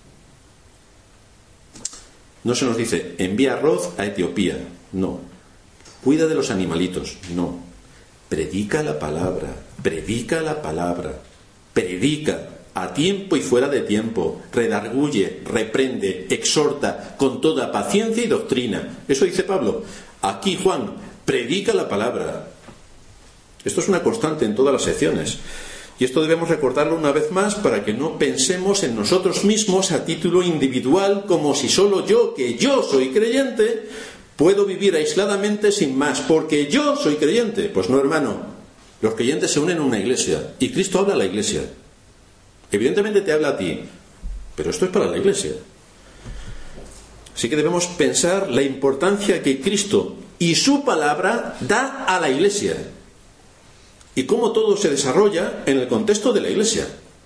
No se nos dice, envía arroz a Etiopía. No. Cuida de los animalitos. No. Predica la palabra. Predica la palabra. Predica. a tiempo y fuera de tiempo, redarguye, reprende, exhorta con toda paciencia y doctrina. Eso dice Pablo. Aquí Juan predica la palabra. Esto es una constante en todas las secciones. Y esto debemos recordarlo una vez más para que no pensemos en nosotros mismos a título individual, como si solo yo, que yo soy creyente, puedo vivir aisladamente sin más, porque yo soy creyente. Pues no, hermano. Los creyentes se unen en una iglesia y Cristo habla a la iglesia. Evidentemente te habla a ti, pero esto es para la iglesia. Así que debemos pensar la importancia que Cristo y su palabra da a la iglesia y cómo todo se desarrolla en el contexto de la iglesia.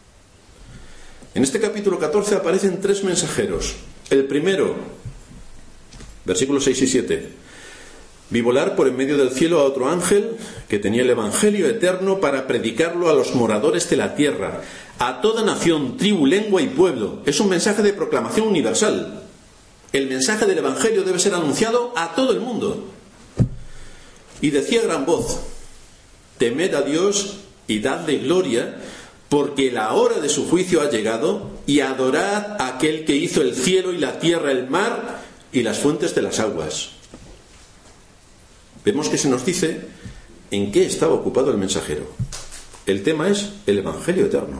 En este capítulo catorce aparecen tres mensajeros. El primero, versículos seis y siete. Vi volar por en medio del cielo a otro ángel que tenía el evangelio eterno para predicarlo a los moradores de la tierra, a toda nación, tribu, lengua y pueblo. Es un mensaje de proclamación universal. El mensaje del evangelio debe ser anunciado a todo el mundo. Y decía a gran voz: temed a Dios y dadle gloria, porque la hora de su juicio ha llegado, y adorad a aquel que hizo el cielo y la tierra, el mar y las fuentes de las aguas. Vemos que se nos dice en qué estaba ocupado el mensajero. El tema es el evangelio eterno.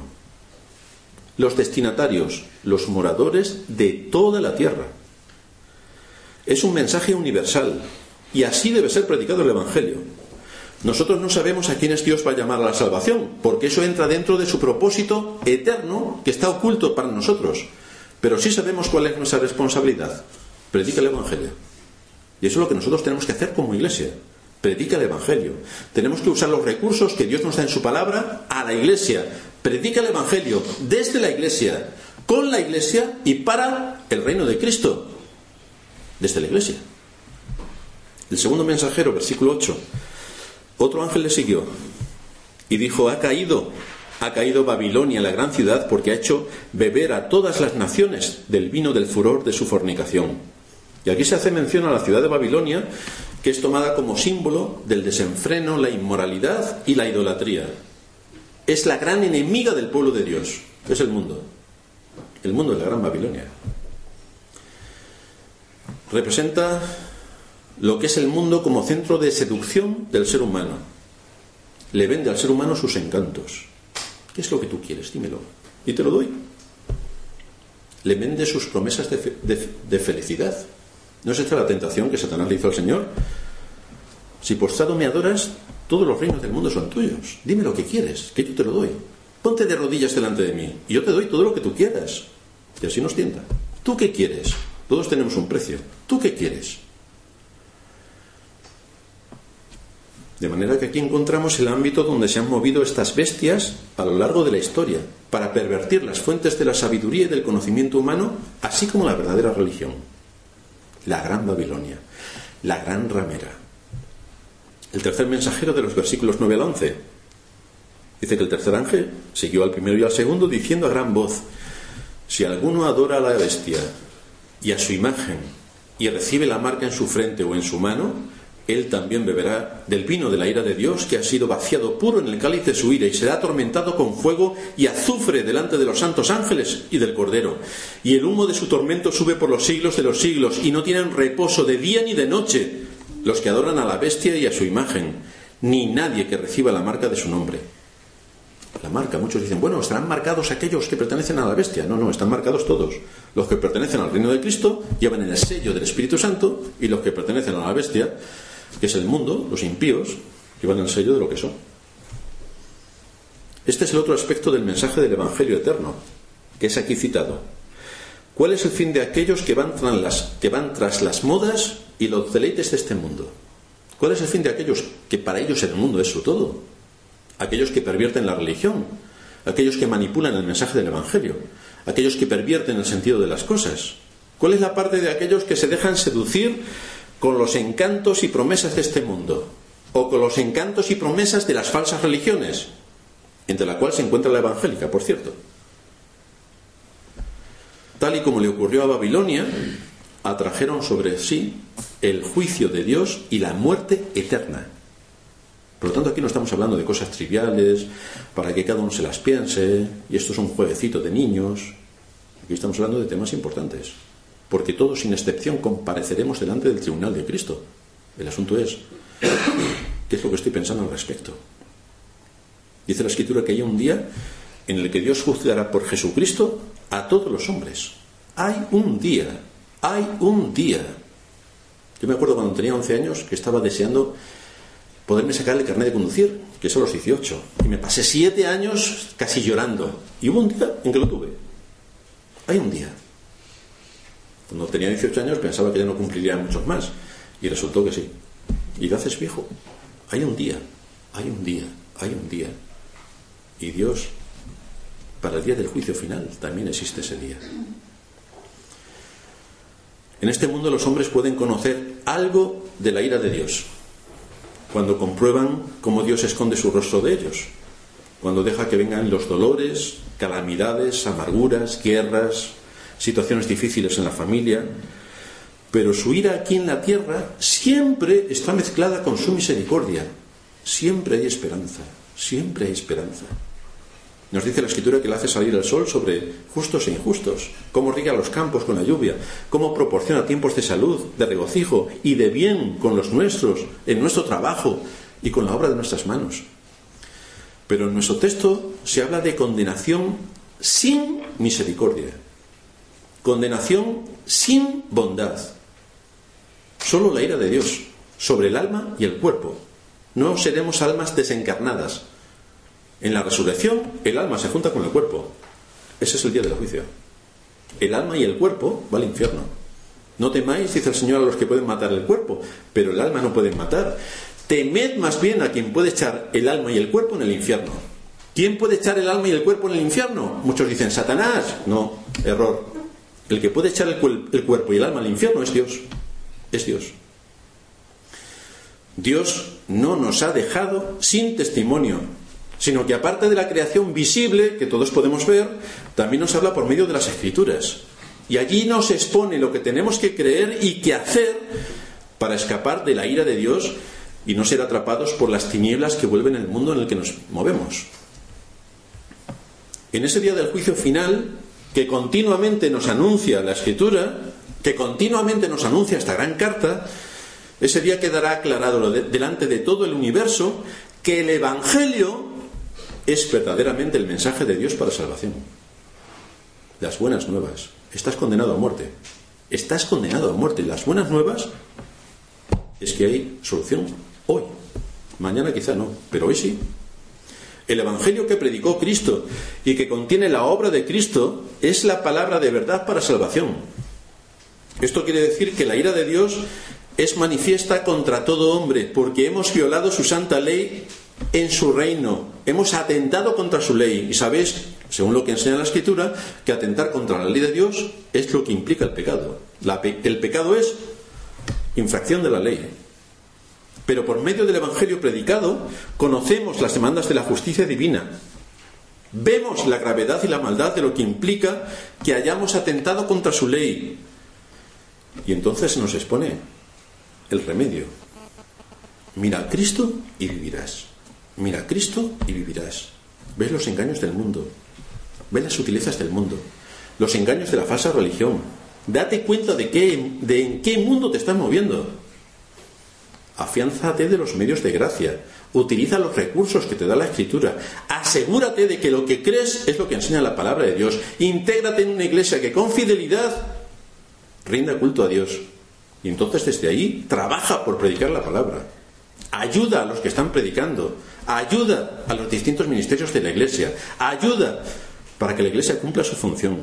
Los destinatarios, los moradores de toda la tierra. Es un mensaje universal, y así debe ser predicado el evangelio. Nosotros no sabemos a quiénes Dios va a llamar a la salvación, porque eso entra dentro de su propósito eterno que está oculto para nosotros. Pero sí sabemos cuál es nuestra responsabilidad. Predica el evangelio. Y eso es lo que nosotros tenemos que hacer como iglesia. Predica el evangelio. Tenemos que usar los recursos que Dios nos da en su palabra a la iglesia. Predica el evangelio desde la iglesia, con la iglesia y para el reino de Cristo. Desde la iglesia. El segundo mensajero, versículo ocho. Otro ángel le siguió y dijo: ha caído, ha caído Babilonia, la gran ciudad, porque ha hecho beber a todas las naciones del vino del furor de su fornicación. Y aquí se hace mención a la ciudad de Babilonia, que es tomada como símbolo del desenfreno, la inmoralidad y la idolatría. Es la gran enemiga del pueblo de Dios. Es el mundo. El mundo es la gran Babilonia. Representa lo que es el mundo como centro de seducción del ser humano. Le vende al ser humano sus encantos. ¿Qué es lo que tú quieres? Dímelo. Y te lo doy. Le vende sus promesas de, fe, de, de felicidad. ¿No es esta la tentación que Satanás le hizo al Señor? Si postrado me adoras, todos los reinos del mundo son tuyos. Dime lo que quieres, que yo te lo doy. Ponte de rodillas delante de mí y yo te doy todo lo que tú quieras. Y así nos tienta. ¿Tú qué quieres? Todos tenemos un precio. ¿Tú qué quieres? De manera que aquí encontramos el ámbito donde se han movido estas bestias a lo largo de la historia, para pervertir las fuentes de la sabiduría y del conocimiento humano, así como la verdadera religión. La gran Babilonia, la gran ramera. El tercer mensajero de los versículos nueve al once dice que el tercer ángel siguió al primero y al segundo diciendo a gran voz: si alguno adora a la bestia y a su imagen y recibe la marca en su frente o en su mano, él también beberá del vino de la ira de Dios, que ha sido vaciado puro en el cáliz de su ira, y será atormentado con fuego y azufre delante de los santos ángeles y del Cordero. Y el humo de su tormento sube por los siglos de los siglos, y no tienen reposo de día ni de noche los que adoran a la bestia y a su imagen, ni nadie que reciba la marca de su nombre. La marca, muchos dicen, bueno, estarán marcados aquellos que pertenecen a la bestia. No, no, están marcados todos. Los que pertenecen al reino de Cristo llevan el sello del Espíritu Santo, y los que pertenecen a la bestia, que es el mundo, los impíos, llevan el sello de lo que son. Este es el otro aspecto del mensaje del Evangelio eterno, que es aquí citado. ¿Cuál es el fin de aquellos que van tras las, que van tras las modas y los deleites de este mundo? ¿Cuál es el fin de aquellos que para ellos el mundo es su todo? Aquellos que pervierten la religión, aquellos que manipulan el mensaje del Evangelio, aquellos que pervierten el sentido de las cosas. ¿Cuál es la parte de aquellos que se dejan seducir con los encantos y promesas de este mundo, o con los encantos y promesas de las falsas religiones, entre la cual se encuentra la evangélica, por cierto? Tal y como le ocurrió a Babilonia, atrajeron sobre sí el juicio de Dios y la muerte eterna. Por lo tanto, aquí no estamos hablando de cosas triviales, para que cada uno se las piense, y esto es un jueguecito de niños. Aquí estamos hablando de temas importantes, porque todos, sin excepción, compareceremos delante del tribunal de Cristo. El asunto es, ¿qué es lo que estoy pensando al respecto? Dice la Escritura que hay un día en el que Dios juzgará por Jesucristo a todos los hombres. Hay un día, hay un día. Yo me acuerdo cuando tenía once años que estaba deseando poderme sacar el carnet de conducir, que es a los dieciocho, y me pasé siete años casi llorando, y hubo un día en que lo tuve. Hay un día. Cuando tenía dieciocho años pensaba que ya no cumpliría muchos más, y resultó que sí. Y te haces viejo. Hay un día, hay un día, hay un día. Y Dios, para el día del juicio final, también existe ese día. En este mundo los hombres pueden conocer algo de la ira de Dios cuando comprueban cómo Dios esconde su rostro de ellos, cuando deja que vengan los dolores, calamidades, amarguras, guerras, situaciones difíciles en la familia. Pero su ira aquí en la tierra siempre está mezclada con su misericordia. Siempre hay esperanza, siempre hay esperanza. Nos dice la Escritura que le hace salir el sol sobre justos e injustos, cómo riega los campos con la lluvia, cómo proporciona tiempos de salud, de regocijo y de bien con los nuestros, en nuestro trabajo y con la obra de nuestras manos. Pero en nuestro texto se habla de condenación sin misericordia, condenación sin bondad. Solo la ira de Dios sobre el alma y el cuerpo. No seremos almas desencarnadas. En la resurrección, el alma se junta con el cuerpo. Ese es el día del juicio. El alma y el cuerpo va al infierno. No temáis, dice el Señor, a los que pueden matar el cuerpo, pero el alma no pueden matar. Temed más bien a quien puede echar el alma y el cuerpo en el infierno. ¿Quién puede echar el alma y el cuerpo en el infierno? Muchos dicen, Satanás. No, error. El que puede echar el, cu- el cuerpo y el alma al infierno es Dios. Es Dios. Dios no nos ha dejado sin testimonio, sino que aparte de la creación visible, que todos podemos ver, también nos habla por medio de las Escrituras. Y allí nos expone lo que tenemos que creer y que hacer para escapar de la ira de Dios y no ser atrapados por las tinieblas que vuelven el mundo en el que nos movemos. En ese día del juicio final, que continuamente nos anuncia la Escritura, que continuamente nos anuncia esta gran carta, ese día quedará aclarado delante de todo el universo que el Evangelio es verdaderamente el mensaje de Dios para salvación. Las buenas nuevas. Estás condenado a muerte. Estás condenado a muerte. Las buenas nuevas es que hay solución hoy. Mañana quizá no, pero hoy sí. El Evangelio que predicó Cristo y que contiene la obra de Cristo es la palabra de verdad para salvación. Esto quiere decir que la ira de Dios es manifiesta contra todo hombre, porque hemos violado su santa ley en su reino, hemos atentado contra su ley. Y sabéis, según lo que enseña la Escritura, que atentar contra la ley de Dios es lo que implica el pecado. La pe- el pecado es infracción de la ley. Pero por medio del Evangelio predicado conocemos las demandas de la justicia divina. Vemos la gravedad y la maldad de lo que implica que hayamos atentado contra su ley. Y entonces se nos expone el remedio. Mira a Cristo y vivirás. Mira a Cristo y vivirás. Ves los engaños del mundo. Ves las sutilezas del mundo. Los engaños de la falsa religión. Date cuenta de, qué, de en qué mundo te estás moviendo. Afiánzate de los medios de gracia. Utiliza los recursos que te da la Escritura. Asegúrate de que lo que crees es lo que enseña la palabra de Dios. Intégrate en una iglesia que con fidelidad rinda culto a Dios. Y entonces desde ahí trabaja por predicar la palabra. Ayuda a los que están predicando. Ayuda a los distintos ministerios de la iglesia. Ayuda para que la iglesia cumpla su función.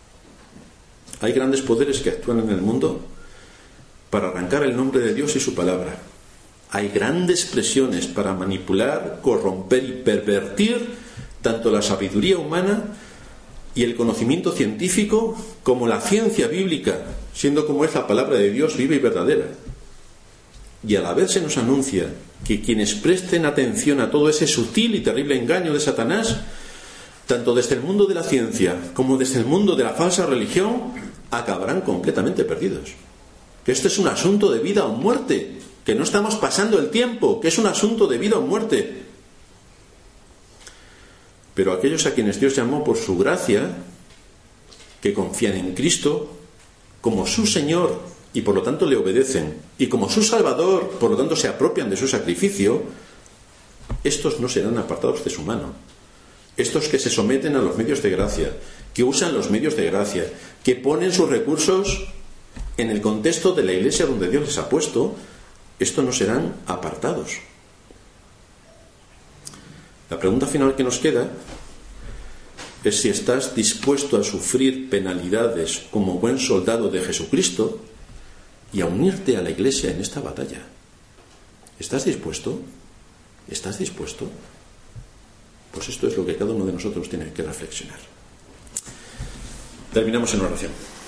Hay grandes poderes que actúan en el mundo para arrancar el nombre de Dios y su palabra. Hay grandes presiones para manipular, corromper y pervertir tanto la sabiduría humana y el conocimiento científico como la ciencia bíblica, siendo como es la palabra de Dios viva y verdadera. Y a la vez se nos anuncia que quienes presten atención a todo ese sutil y terrible engaño de Satanás, tanto desde el mundo de la ciencia como desde el mundo de la falsa religión, acabarán completamente perdidos. Que esto es un asunto de vida o muerte, que no estamos pasando el tiempo, que es un asunto de vida o muerte. Pero aquellos a quienes Dios llamó por su gracia, que confían en Cristo como su Señor y por lo tanto le obedecen, y como su Salvador, por lo tanto se apropian de su sacrificio, estos no serán apartados de su mano. Estos que se someten a los medios de gracia, que usan los medios de gracia, que ponen sus recursos en el contexto de la iglesia donde Dios les ha puesto, estos no serán apartados. La pregunta final que nos queda es si estás dispuesto a sufrir penalidades como buen soldado de Jesucristo y a unirte a la iglesia en esta batalla. ¿Estás dispuesto? ¿Estás dispuesto? Pues esto es lo que cada uno de nosotros tiene que reflexionar. Terminamos en oración.